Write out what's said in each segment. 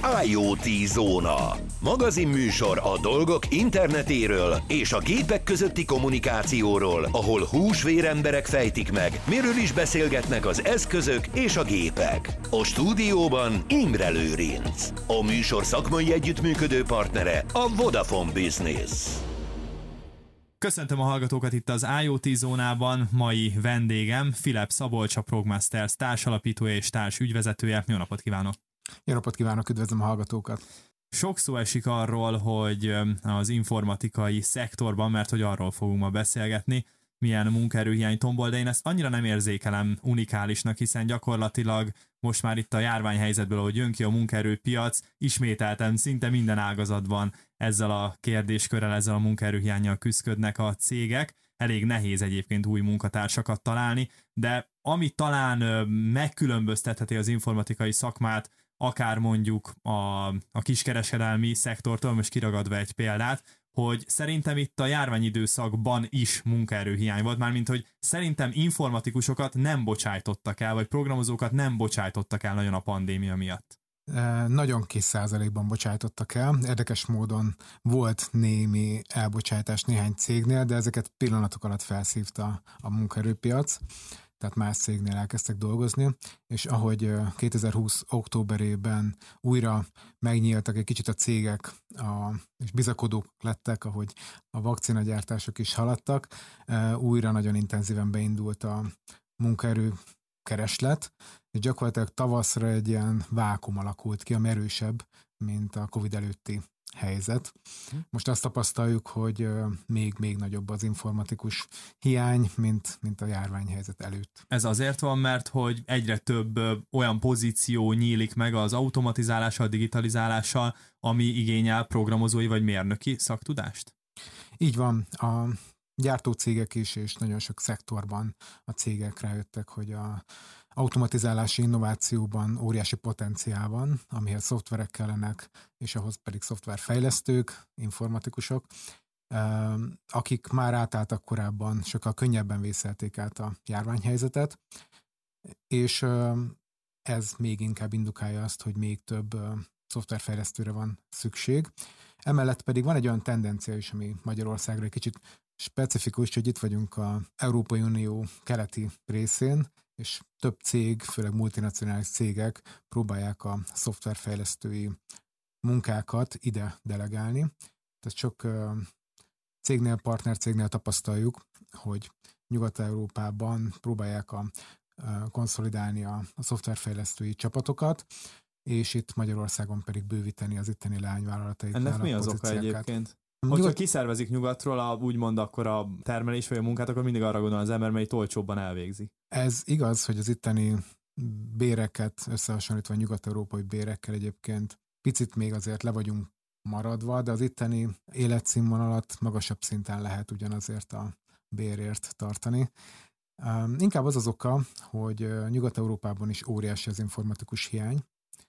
IoT Zóna. Magazinműsor a dolgok internetéről és a gépek közötti kommunikációról, ahol húsvéremberek fejtik meg, miről is beszélgetnek az eszközök és a gépek. A stúdióban Imre Lőrinc. A műsor szakmai együttműködő partnere a Vodafone Business. Köszöntöm a hallgatókat itt az IoT Zónában. Mai vendégem Filip Szabolcs, a Progmasters társalapítója és társügyvezetője. Jó napot kívánok! Jó napot kívánok, üdvözlöm a hallgatókat! Sok szó esik arról, hogy az informatikai szektorban, mert hogy arról fogunk ma beszélgetni, milyen munkaerőhiány tombol, de én ezt annyira nem érzékelem unikálisnak, hiszen gyakorlatilag most már itt a járványhelyzetből, ahogy jön ki a munkaerőpiac, ismételten szinte minden ágazatban ezzel a kérdéskörrel, ezzel a munkaerőhiánnyal küszködnek a cégek. Elég nehéz egyébként új munkatársakat találni, de ami talán megkülönböztetheti az informatikai szakmát, akár mondjuk a kiskereskedelmi szektortól, most kiragadva egy példát, hogy szerintem itt a járványidőszakban is munkaerőhiány volt, mármint hogy szerintem informatikusokat nem bocsájtottak el, vagy programozókat nem bocsájtottak el nagyon a pandémia miatt. Nagyon kis százalékban bocsájtottak el. Érdekes módon volt némi elbocsátás néhány cégnél, de ezeket pillanatok alatt felszívta a munkaerőpiac, tehát más cégnél elkezdtek dolgozni, és ahogy 2020 októberében újra megnyíltak egy kicsit a cégek, és bizakodók lettek, ahogy a vakcinagyártások is haladtak, újra nagyon intenzíven beindult a munkaerő kereslet, és gyakorlatilag tavaszra egy ilyen vákum alakult ki, ami erősebb, mint a Covid előtti helyzet. Most azt tapasztaljuk, hogy még nagyobb az informatikus hiány, mint a járványhelyzet előtt. Ez azért van, mert hogy egyre több olyan pozíció nyílik meg az automatizálással, digitalizálással, ami igényel programozói vagy mérnöki szaktudást? Így van. A gyártócégek is, és nagyon sok szektorban a cégek rájöttek, hogy a automatizálási innovációban óriási potenciál van, amihez szoftverek kellenek, és ahhoz pedig szoftverfejlesztők, informatikusok, akik már átálltak korábban, sokkal könnyebben vészelték át a járványhelyzetet, és ez még inkább indukálja azt, hogy még több szoftverfejlesztőre van szükség. Emellett pedig van egy olyan tendencia is, ami Magyarországra egy kicsit specifikus, hogy itt vagyunk az Európai Unió keleti részén, és több cég, főleg multinacionális cégek próbálják a szoftverfejlesztői munkákat ide delegálni. Tehát sok cégnél, partnercégnél tapasztaljuk, hogy Nyugat-Európában próbálják konszolidálni a szoftverfejlesztői csapatokat, és itt Magyarországon pedig bővíteni az itteni leányvállalataiknál. Ennek mi az oka egyébként? Hogyha kiszervezik nyugatról úgymond akkor a termelés vagy a munkát, akkor mindig arra gondol az ember, mert itt olcsóbban elvégzi. Ez igaz, hogy az itteni béreket összehasonlítva a nyugat-európai bérekkel egyébként picit még azért le vagyunk maradva, de az itteni életszínvonalat magasabb szinten lehet ugyanazért a bérért tartani. Inkább az oka, hogy Nyugat-Európában is óriási az informatikus hiány,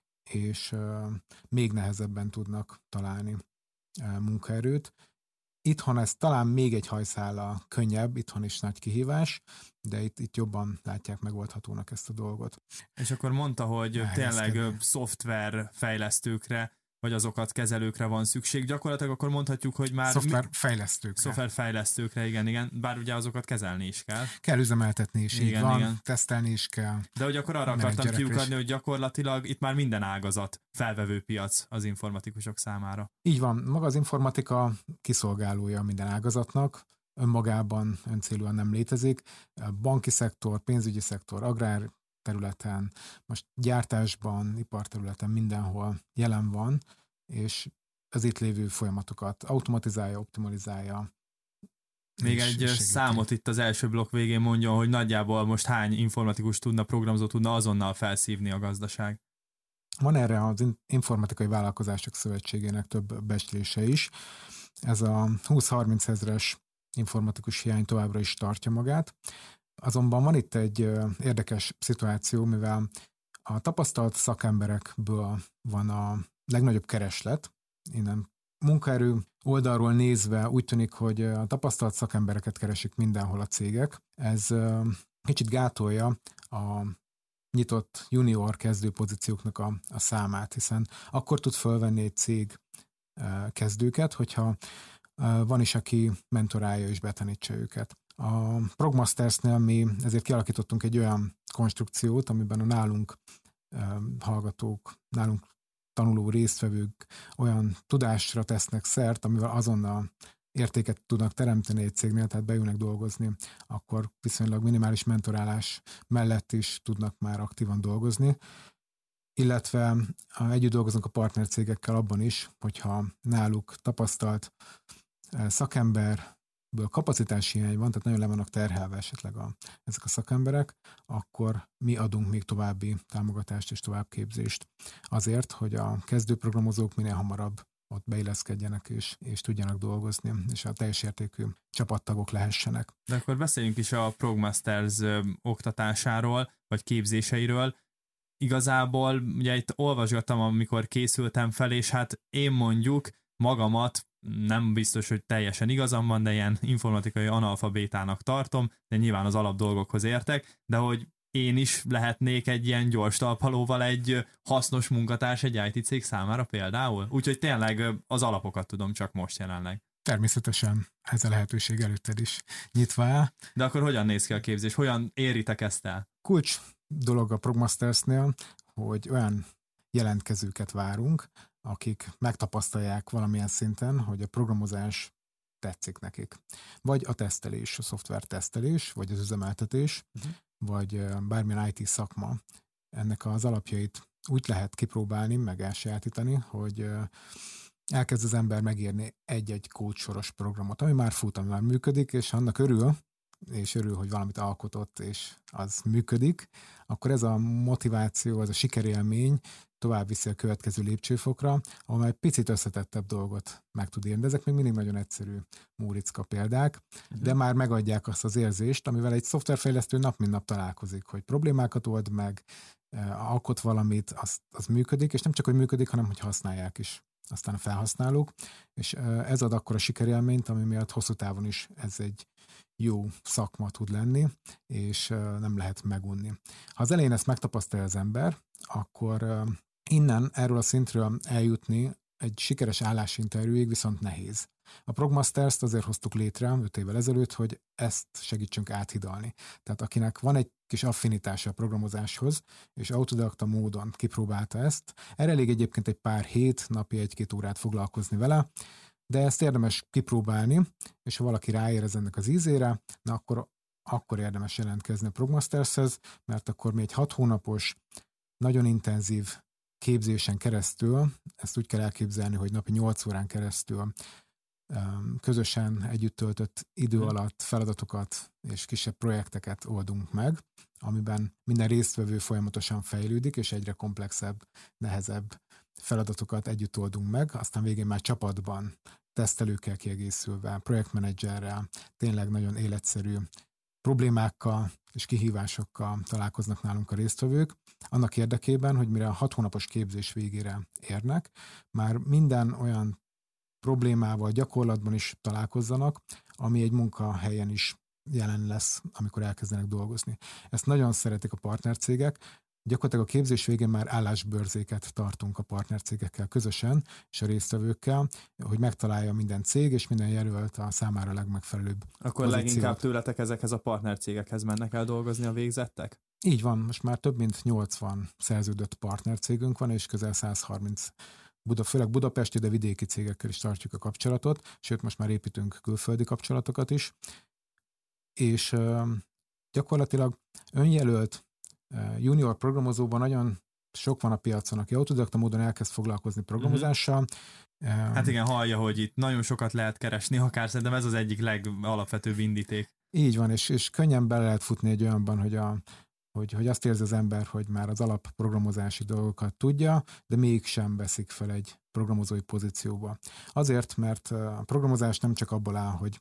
és még nehezebben tudnak találni munkaerőt. Itthon ez talán még egy hajszállal könnyebb, itthon is nagy kihívás, de itt jobban látják megoldhatónak ezt a dolgot. És akkor mondta, hogy tényleg szoftverfejlesztőkre, vagy azokat kezelőkre van szükség. Gyakorlatilag akkor mondhatjuk, hogy már... Szoftverfejlesztőkre, igen. Bár ugye azokat kezelni is kell. Kell üzemeltetni is, igen, így van, igen. Tesztelni is kell. De hogy akkor arra akartam kiukadni, hogy gyakorlatilag itt már minden ágazat felvevő piac az informatikusok számára. Így van. Maga az informatika kiszolgálója minden ágazatnak, önmagában, öncélúan nem létezik. Banki szektor, pénzügyi szektor, agrár területen, most gyártásban, iparterületen mindenhol jelen van, és az itt lévő folyamatokat automatizálja, optimalizálja. Még egy számot itt az első blokk végén mondjon, hogy nagyjából most hány informatikus tudna, programozó tudna azonnal felszívni a gazdaság. Van erre az Informatikai Vállalkozások Szövetségének több becslése is. Ez a 20-30 ezres informatikus hiány továbbra is tartja magát. Azonban van itt egy érdekes szituáció, mivel a tapasztalt szakemberekből van a legnagyobb kereslet. Innen munkaerő oldalról nézve úgy tűnik, hogy a tapasztalt szakembereket keresik mindenhol a cégek. Ez kicsit gátolja a nyitott junior kezdő pozícióknak a számát, hiszen akkor tud fölvenni egy cég kezdőket, hogyha van is, aki mentorálja és betanítsa őket. A Progmastersnél mi ezért kialakítottunk egy olyan konstrukciót, amiben a nálunk hallgatók, nálunk tanuló résztvevők olyan tudásra tesznek szert, amivel azonnal értéket tudnak teremteni egy cégnél, tehát beülnek dolgozni, akkor viszonylag minimális mentorálás mellett is tudnak már aktívan dolgozni, illetve együtt dolgozunk a partnercégekkel abban is, hogyha náluk tapasztalt szakemberből kapacitási hiány van, tehát nagyon le vannak terhelve esetleg ezek a szakemberek, akkor mi adunk még további támogatást és továbbképzést azért, hogy a kezdőprogramozók minél hamarabb ott beilleszkedjenek és tudjanak dolgozni, és a teljes értékű csapattagok lehessenek. De akkor beszéljünk is a Progmasters oktatásáról, vagy képzéseiről. Igazából, ugye itt olvasgattam, amikor készültem fel, és hát én mondjuk magamat nem biztos, hogy teljesen igazam van, de ilyen informatikai analfabétának tartom, de nyilván az alap dolgokhoz értek, de hogy én is lehetnék egy ilyen gyors talpalóval egy hasznos munkatárs egy IT cég számára például. Úgyhogy tényleg az alapokat tudom csak most jelenleg. Természetesen ez a lehetőség előtted is nyitva áll. De akkor hogyan néz ki a képzés? Hogyan éritek ezt el? Kulcs dolog a Progmastersnél, hogy olyan jelentkezőket várunk, akik megtapasztalják valamilyen szinten, hogy a programozás tetszik nekik. Vagy a tesztelés, a szoftver tesztelés, vagy az üzemeltetés, vagy bármilyen IT szakma. Ennek az alapjait úgy lehet kipróbálni, meg elsajátítani, hogy elkezd az ember megírni egy-egy kódsoros programot, ami már fut, ami már működik, és annak örül, hogy valamit alkotott, és az működik, akkor ez a motiváció, ez a sikerélmény tovább viszi a következő lépcsőfokra, ahol már egy picit összetettebb dolgot meg tud írni. De ezek még mindig nagyon egyszerű múricka példák, de már megadják azt az érzést, amivel egy szoftverfejlesztő nap mint nap találkozik, hogy problémákat old meg, alkot valamit, az működik, és nem csak, hogy működik, hanem hogy használják is aztán a felhasználók, és ez ad akkor a sikerélményt, ami miatt hosszú távon is ez egy jó szakma tud lenni, és nem lehet megunni. Ha az elején ezt megtapasztalja az ember, akkor innen, erről a szintről eljutni egy sikeres állásinterjúig viszont nehéz. A Progmasters-t azért hoztuk létre 5 évvel ezelőtt, hogy ezt segítsünk áthidalni. Tehát akinek van egy kis affinitása a programozáshoz, és autodidakta módon kipróbálta ezt, erre elég egyébként egy pár hét, napi 1-2 órát foglalkozni vele, de ezt érdemes kipróbálni, és ha valaki ráérez ennek az ízére, na akkor érdemes jelentkezni a Progmastershez, mert akkor mi egy 6 hónapos, nagyon intenzív képzésen keresztül, ezt úgy kell elképzelni, hogy napi 8 órán keresztül közösen együtt töltött idő alatt feladatokat és kisebb projekteket oldunk meg, amiben minden résztvevő folyamatosan fejlődik, és egyre komplexebb, nehezebb feladatokat együtt oldunk meg, aztán végén már csapatban, tesztelőkkel kiegészülve, projektmenedzserrel, tényleg nagyon életszerű problémákkal és kihívásokkal találkoznak nálunk a résztvevők, annak érdekében, hogy mire a 6 hónapos képzés végére érnek, már minden olyan problémával gyakorlatban is találkozzanak, ami egy munkahelyen is jelen lesz, amikor elkezdenek dolgozni. Ezt nagyon szeretik a partnercégek. Gyakorlatilag a képzés végén már állásbörzéket tartunk a partnercégekkel közösen, és a résztvevőkkel, hogy megtalálja minden cég, és minden jelölt a számára legmegfelelőbb Akkor pozíciót. leginkább tőletek ezekhez a partnercégekhez mennek el dolgozni a végzettek? Így van, most már több mint 80 szerződött partnercégünk van, és közel 130 főleg budapesti, de vidéki cégekkel is tartjuk a kapcsolatot, sőt most már építünk külföldi kapcsolatokat is, és gyakorlatilag önjelölt junior programozóban nagyon sok van a piacon, aki autodidakta módon elkezd foglalkozni programozással. Hát igen, hallja, hogy itt nagyon sokat lehet keresni, akár szerintem ez az egyik legalapvetőbb indíték. Így van, és könnyen bele lehet futni egy olyanban, hogy azt érzi az ember, hogy már az alapprogramozási dolgokat tudja, de mégsem veszik fel egy programozói pozícióba. Azért, mert a programozás nem csak abból áll, hogy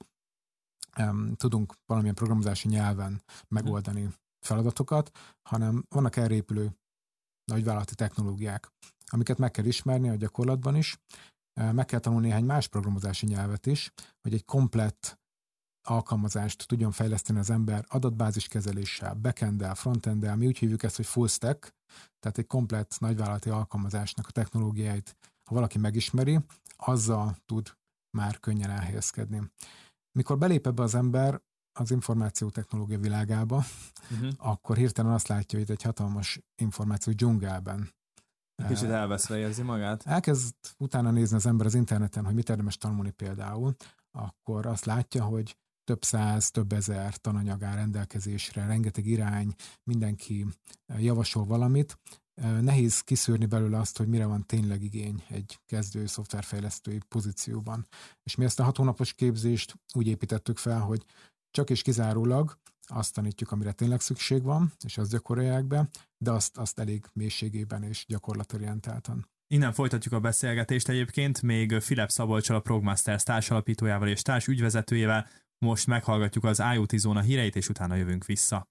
tudunk valamilyen programozási nyelven megoldani feladatokat, hanem vannak erre épülő nagyvállalati technológiák, amiket meg kell ismerni a gyakorlatban is, meg kell tanulni néhány más programozási nyelvet is, hogy egy komplett alkalmazást tudjon fejleszteni az ember adatbáziskezeléssel, backenddel, frontenddel, mi úgy hívjuk ezt, hogy full stack, tehát egy komplett nagyvállalati alkalmazásnak a technológiáit, ha valaki megismeri, azzal tud már könnyen elhelyezkedni. Mikor belép ebbe az ember az információtechnológia világába, akkor hirtelen azt látja, hogy egy hatalmas információ dzsungelben. Kicsit elveszve érzi magát. Elkezd utána nézni az ember az interneten, hogy mit érdemes tanulni például, akkor azt látja, hogy több száz, több ezer tananyag áll rendelkezésre, rengeteg irány, mindenki javasol valamit. Nehéz kiszűrni belőle azt, hogy mire van tényleg igény egy kezdő szoftverfejlesztői pozícióban. És mi ezt a 6 hónapos képzést úgy építettük fel, hogy csak és kizárólag azt tanítjuk, amire tényleg szükség van, és azt gyakorolják be, de azt elég mélységében és gyakorlatorientáltan. Innen folytatjuk a beszélgetést egyébként, még Filip Szabolccsal, a Progmasters társalapítójával és társ ügyvezetőjével. Most meghallgatjuk az IoT Zóna híreit, és utána jövünk vissza.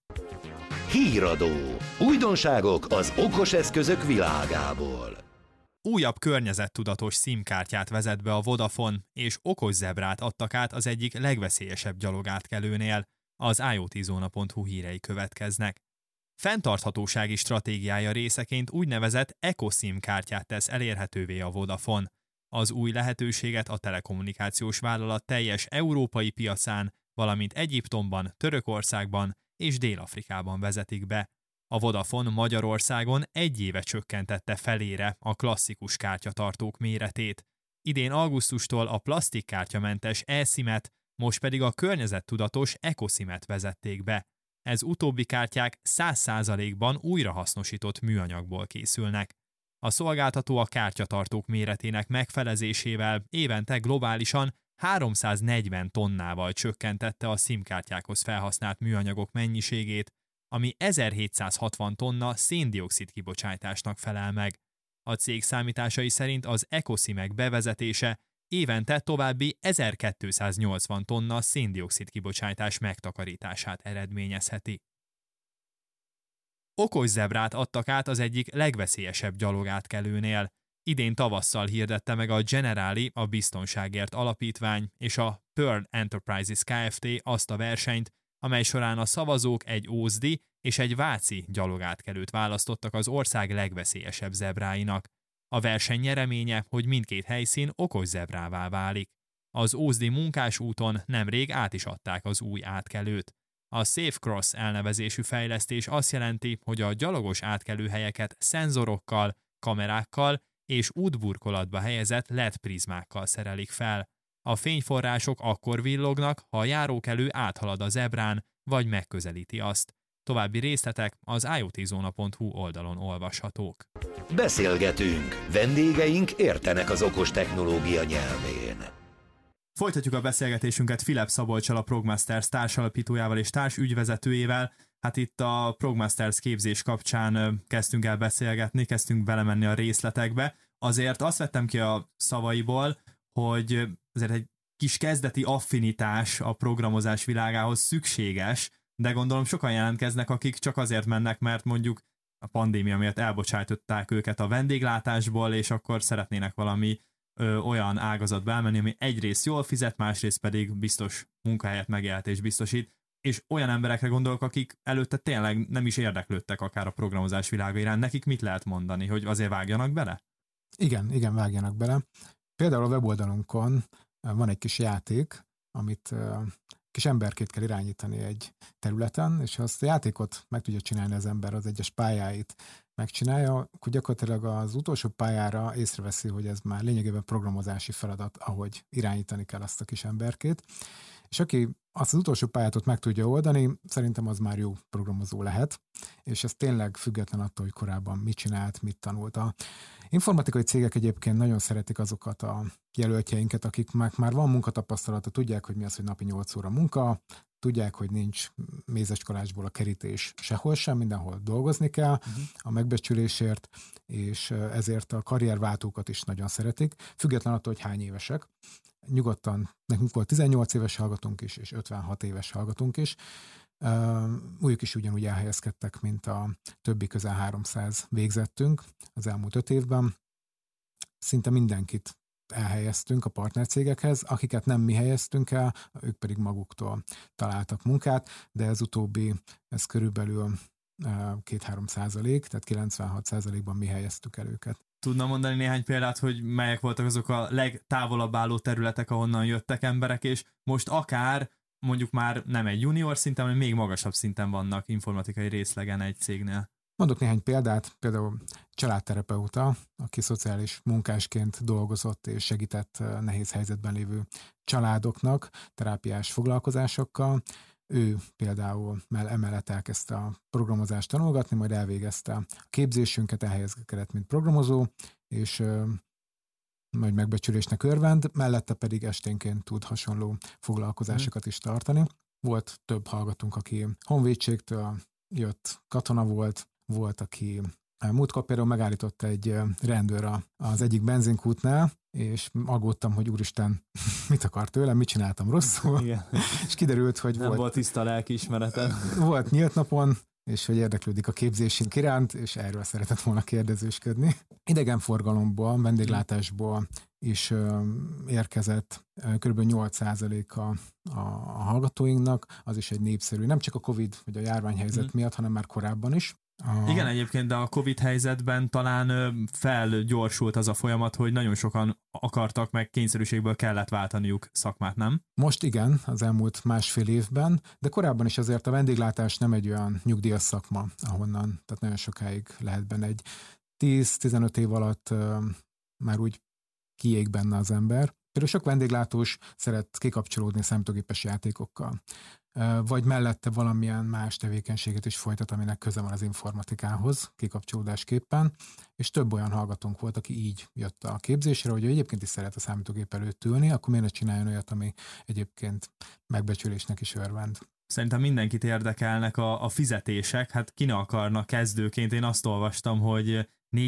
Híradó. Újdonságok az okos eszközök világából. Újabb környezettudatos SIM-kártyát vezet be a Vodafone, és okos zebrát adtak át az egyik legveszélyesebb gyalogátkelőnél. Az IoTzona.hu hírei következnek. Fenntarthatósági stratégiája részeként úgynevezett EcoSIM kártyát tesz elérhetővé a Vodafone. Az új lehetőséget a telekommunikációs vállalat teljes európai piacán, valamint Egyiptomban, Törökországban és Dél-Afrikában vezetik be. A Vodafone Magyarországon 1 éve csökkentette felére a klasszikus kártyatartók méretét. Idén augusztustól a plastikkártyamentes eSIM-et, most pedig a környezettudatos EcoSIM-et vezették be. Ez utóbbi kártyák 100%-ban újrahasznosított műanyagból készülnek. A szolgáltató a kártyatartók méretének megfelezésével évente globálisan 340 tonnával csökkentette a SIM-kártyákhoz felhasznált műanyagok mennyiségét, ami 1760 tonna szén-dioxid kibocsátásnak felel meg. A cég számításai szerint az EcoSIM-ek bevezetése évente további 1280 tonna szén-dioxid kibocsátás megtakarítását eredményezheti. Okos zebrát adtak át az egyik legveszélyesebb gyalogátkelőnél. Idén tavasszal hirdette meg a Generali, a Biztonságért Alapítvány és a Pearl Enterprises Kft. Azt a versenyt, amely során a szavazók egy ózdi és egy váci gyalogátkelőt választottak az ország legveszélyesebb zebráinak. A verseny nyereménye, hogy mindkét helyszín okos zebrává válik. Az ózdi munkásúton nemrég át is adták az új átkelőt. A Safe Cross elnevezésű fejlesztés azt jelenti, hogy a gyalogos átkelőhelyeket szenzorokkal, kamerákkal és útburkolatba helyezett LED prizmákkal szerelik fel. A fényforrások akkor villognak, ha a járókelő áthalad a zebrán, vagy megközelíti azt. További részletek az IoTzona.hu oldalon olvashatók. Beszélgetünk, vendégeink értenek az okos technológia nyelvén. Folytatjuk a beszélgetésünket Filip Szabolccsal, a Progmasters társalapítójával és társ ügyvezetőjével. Hát itt a Progmasters képzés kapcsán kezdtünk el beszélgetni, kezdtünk belemenni a részletekbe. Azért azt vettem ki a szavaiból, hogy azért egy kis kezdeti affinitás a programozás világához szükséges, de gondolom sokan jelentkeznek, akik csak azért mennek, mert mondjuk a pandémia miatt elbocsájtották őket a vendéglátásból, és akkor szeretnének valami olyan ágazatba elmenni, ami egyrészt jól fizet, másrészt pedig biztos munkahelyet, megélhetést biztosít, és olyan emberekre gondolok, akik előtte tényleg nem is érdeklődtek akár a programozás világa iránt. Nekik mit lehet mondani, hogy azért vágjanak bele? Igen, vágjanak bele. Például a weboldalunkon van egy kis játék, amit kis emberként kell irányítani egy területen, és ha azt a játékot meg tudja csinálni az ember, az egyes pályáit megcsinálja, akkor gyakorlatilag az utolsó pályára észreveszi, hogy ez már lényegében programozási feladat, ahogy irányítani kell azt a kis emberkét. És aki azt az utolsó pályátot meg tudja oldani, szerintem az már jó programozó lehet, és ez tényleg független attól, hogy korábban mit csinált, mit tanult. A informatikai cégek egyébként nagyon szeretik azokat a jelöltjeinket, akik már van munkatapasztalata, tudják, hogy mi az, hogy napi 8 óra munka, tudják, hogy nincs mézeskalásból a kerítés sehol sem, mindenhol dolgozni kell a megbecsülésért, és ezért a karrierváltókat is nagyon szeretik, független attól, hogy hány évesek. Nyugodtan, nekünk volt 18 éves hallgatónk is, és 56 éves hallgatónk is. Ők is ugyanúgy elhelyezkedtek, mint a többi közel 300 végzettünk az elmúlt 5 évben. Szinte mindenkit elhelyeztünk a partnercégekhez, akiket nem mi helyeztünk el, ők pedig maguktól találtak munkát, de ez utóbbi, ez körülbelül 2-3%, tehát 96%-ban mi helyeztük el őket. Tudna mondani néhány példát, hogy melyek voltak azok a legtávolabb álló területek, ahonnan jöttek emberek, és most akár mondjuk már nem egy junior szinten, hanem még magasabb szinten vannak informatikai részlegen egy cégnél? Mondok néhány példát, például családterapeuta, aki szociális munkásként dolgozott és segített nehéz helyzetben lévő családoknak terápiás foglalkozásokkal. Ő például emellett elkezdte a programozást tanulgatni, majd elvégezte a képzésünket, elhelyezkedett, mint programozó, és nagy megbecsülésnek örvend, mellette pedig esténként tud hasonló foglalkozásokat is tartani. Volt több hallgatónk, aki honvédségtől jött, katona volt, aki múltkor például megállított egy rendőr az egyik benzinkútnál, és aggódtam, hogy úristen, mit akar tőlem, mit csináltam rosszul. Igen. És kiderült, hogy nem volt tiszta lelkiismereten. Volt nyílt napon, és hogy érdeklődik a képzésünk iránt, és erről szeretett volna kérdezősködni. Idegenforgalomból, vendéglátásból is érkezett kb. 8% a hallgatóinknak, az is egy népszerű, nem csak a Covid vagy a járványhelyzet miatt, hanem már korábban is. Igen, egyébként, de a Covid helyzetben talán felgyorsult az a folyamat, hogy nagyon sokan akartak, meg kényszerűségből kellett váltaniuk szakmát, nem? Most igen, az elmúlt másfél évben, de korábban is azért a vendéglátás nem egy olyan nyugdíjas szakma, ahonnan, tehát nagyon sokáig lehet benne egy 10-15 év alatt már úgy kiég benne az ember. Például sok vendéglátós szeret kikapcsolódni számítógépes játékokkal, vagy mellette valamilyen más tevékenységet is folytat, aminek köze van az informatikához, kikapcsolódásképpen, és több olyan hallgatónk volt, aki így jött a képzésre, hogy ő egyébként is szeret a számítógép előtt ülni, akkor miért ne csináljon olyat, ami egyébként megbecsülésnek is örvend. Szerintem mindenkit érdekelnek a fizetések, hát ki ne akarna kezdőként, én azt olvastam, hogy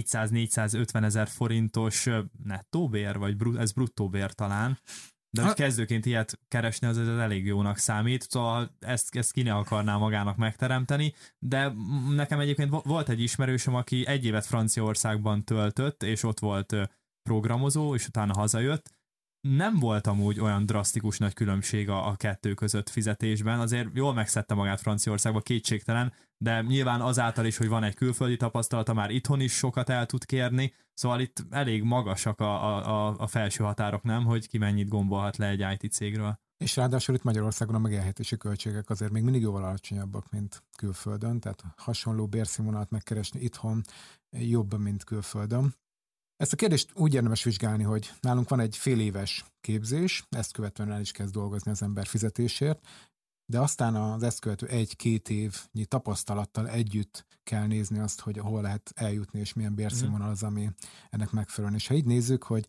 400-450 ezer forintos nettóbér, vagy ez bruttóbér talán, de hogy kezdőként ilyet keresni, az elég jónak számít, szóval ezt ki ne akarná magának megteremteni, de nekem egyébként volt egy ismerősöm, aki 1 évet Franciaországban töltött, és ott volt programozó, és utána hazajött. Nem volt amúgy olyan drasztikus nagy különbség a kettő között fizetésben, azért jól megszedte magát Franciaországba, kétségtelen, de nyilván azáltal is, hogy van egy külföldi tapasztalata, már itthon is sokat el tud kérni, szóval itt elég magasak a felső határok, nem, hogy ki mennyit gombolhat le egy IT cégről. És ráadásul itt Magyarországon a megélhetési költségek azért még mindig jóval alacsonyabbak, mint külföldön, tehát hasonló bérszínvonalat megkeresni itthon jobb, mint külföldön. Ezt a kérdést úgy érdemes vizsgálni, hogy nálunk van egy fél éves képzés, ezt követően el is kezd dolgozni az ember fizetésért, de aztán az ezt követő 1-2 évnyi tapasztalattal együtt kell nézni azt, hogy hol lehet eljutni, és milyen bérszínvonal az, ami ennek megfelelően. És ha így nézzük, hogy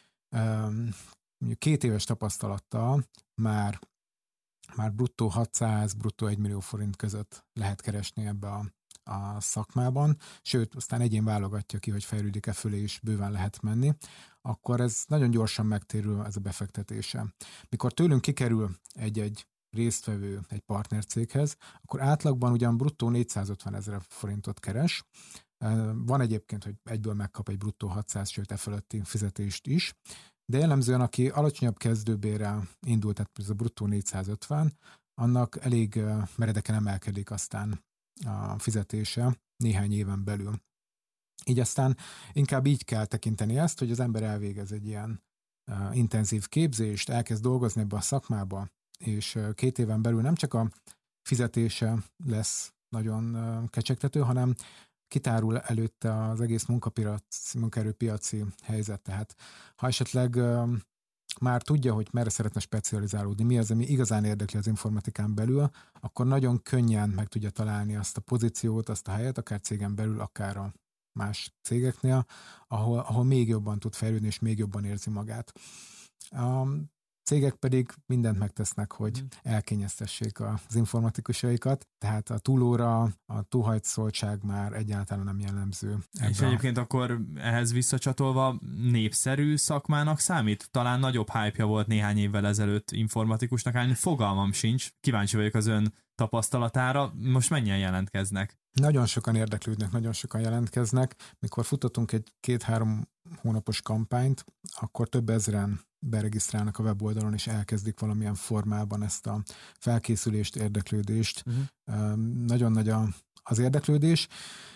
2 éves tapasztalattal már bruttó 600, bruttó 1 millió forint között lehet keresni ebbe a szakmában, sőt, aztán egyén válogatja ki, hogy fejlődik-e fölé is bőven lehet menni, akkor ez nagyon gyorsan megtérül ez a befektetése. Mikor tőlünk kikerül egy résztvevő egy partnercéghez, akkor átlagban ugyan bruttó 450 ezer forintot keres, van egyébként, hogy egyből megkap egy bruttó 600, sőt e fölötti fizetést is, de jellemzően, aki alacsonyabb kezdőbérrel indult, tehát ez a bruttó 450, annak elég meredeken emelkedik aztán a fizetése néhány éven belül. Így aztán inkább így kell tekinteni ezt, hogy az ember elvégez egy ilyen intenzív képzést, elkezd dolgozni ebbe a szakmába, és 2 éven belül nem csak a fizetése lesz nagyon kecsegtető, hanem kitárul előtte az egész munkaerőpiaci helyzet. Tehát ha esetleg már tudja, hogy merre szeretne specializálódni, mi az, ami igazán érdekli az informatikán belül, akkor nagyon könnyen meg tudja találni azt a pozíciót, azt a helyet, akár cégen belül, akár a más cégeknél, ahol még jobban tud fejlődni, és még jobban érzi magát. A cégek pedig mindent megtesznek, hogy elkényeztessék az informatikusaikat, tehát a túlóra, a túlhajtszoltság már egyáltalán nem jellemző. És egyébként akkor ehhez visszacsatolva népszerű szakmának számít? Talán nagyobb hype-ja volt néhány évvel ezelőtt informatikusnak, fogalmam sincs, kíváncsi vagyok az ön tapasztalatára, most mennyien jelentkeznek? Nagyon sokan érdeklődnek, nagyon sokan jelentkeznek. Mikor futottunk egy 2-3 hónapos kampányt, akkor több ezren beregisztrálnak a weboldalon, és elkezdik valamilyen formában ezt a felkészülést, érdeklődést. Nagyon nagy az érdeklődés.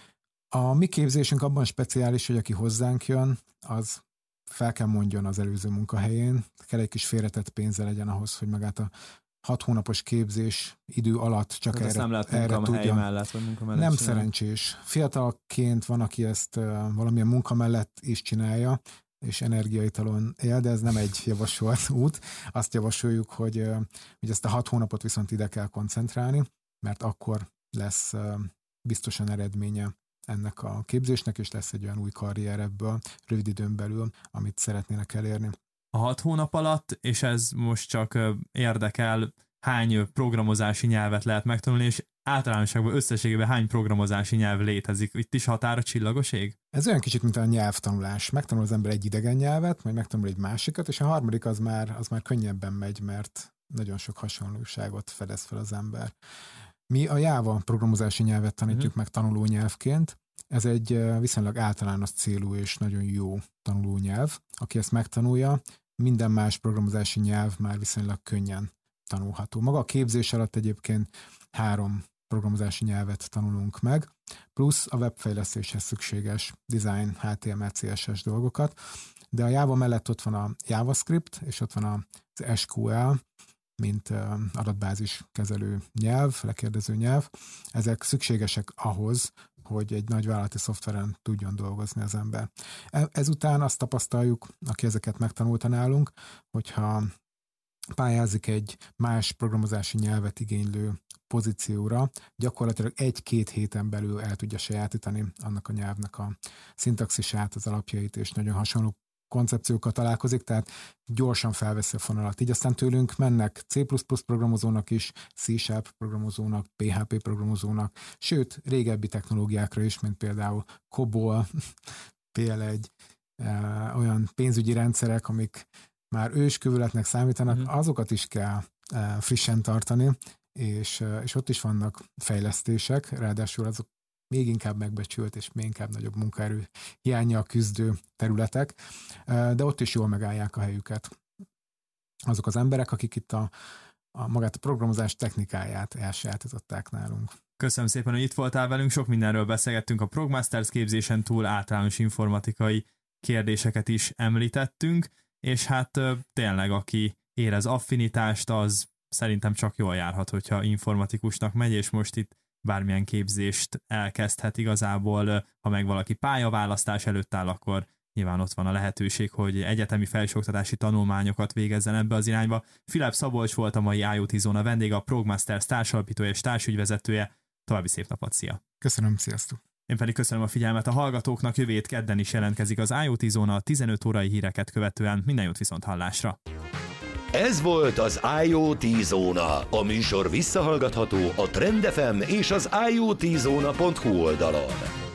A mi képzésünk abban speciális, hogy aki hozzánk jön, az fel kell mondjon az előző munkahelyén, kell egy kis félretett pénze legyen ahhoz, hogy magát a 6 hónapos képzés idő alatt csak erre tudja. Mellett, vagy munka mellett nem csinál. Szerencsés. Fiatalként van, aki ezt valamilyen munka mellett is csinálja, és energiaitalon él, de ez nem egy javasolt út. Azt javasoljuk, hogy ezt a 6 hónapot viszont ide kell koncentrálni, mert akkor lesz biztosan eredménye ennek a képzésnek, és lesz egy olyan új karrier ebből rövid időn belül, amit szeretnének elérni. A 6 hónap alatt, és ez most csak érdekel, hány programozási nyelvet lehet megtanulni, és általánosságban összességében hány programozási nyelv létezik? Itt is határ a csillagos ég? Ez olyan kicsit, mint a nyelvtanulás. Megtanul az ember egy idegen nyelvet, majd megtanul egy másikat, és a harmadik az már könnyebben megy, mert nagyon sok hasonlóságot fedez fel az ember. Mi a Java programozási nyelvet tanítjuk meg tanuló nyelvként. Ez egy viszonylag általános célú és nagyon jó tanuló nyelv. Aki ezt megtanulja, minden más programozási nyelv már viszonylag könnyen tanulható. Maga a képzés alatt egyébként 3 programozási nyelvet tanulunk meg, plusz a webfejlesztéshez szükséges design, HTML, CSS dolgokat, de a Java mellett ott van a JavaScript, és ott van az SQL, mint adatbázis kezelő nyelv, lekérdező nyelv. Ezek szükségesek ahhoz, hogy egy nagy vállalati szoftveren tudjon dolgozni az ember. Ezután azt tapasztaljuk, aki ezeket megtanulta nálunk, hogyha pályázik egy más programozási nyelvet igénylő pozícióra, gyakorlatilag 1-2 héten belül el tudja sajátítani annak a nyelvnek a szintaxisát, az alapjait, és nagyon hasonló koncepciókkal találkozik, tehát gyorsan felveszi a fonalat. Így aztán tőlünk mennek C++ programozónak is, C# programozónak, PHP programozónak, sőt, régebbi technológiákra is, mint például COBOL, PL1, olyan pénzügyi rendszerek, amik már őskövületnek számítanak, azokat is kell frissen tartani, és ott is vannak fejlesztések, ráadásul azok még inkább megbecsült és még inkább nagyobb munkaerő hiánnyal küzdő területek, de ott is jól megállják a helyüket azok az emberek, akik itt magát a programozás technikáját elsajátították nálunk. Köszönöm szépen, hogy itt voltál velünk, sok mindenről beszélgettünk a Progmasters képzésen túl, általános informatikai kérdéseket is említettünk, és hát tényleg, aki érez affinitást, az szerintem csak jól járhat, hogyha informatikusnak megy, és most itt bármilyen képzést elkezdhet igazából, ha meg valaki pályaválasztás előtt áll, akkor nyilván ott van a lehetőség, hogy egyetemi felsőoktatási tanulmányokat végezzen ebbe az irányba. Filip Szabolcs volt a mai IoT Zóna vendége, a Progmasters társalapítója és társügyvezetője. További szép napot, szia! Köszönöm, sziasztok! Én pedig köszönöm a figyelmet a hallgatóknak, jövő hét kedden is jelentkezik az IoT Zóna a 15 órai híreket követően. Minden jót viszont hallásra! Ez volt az IoT Zóna. A műsor visszahallgatható a Trend FM és az IoTzona.hu oldalon.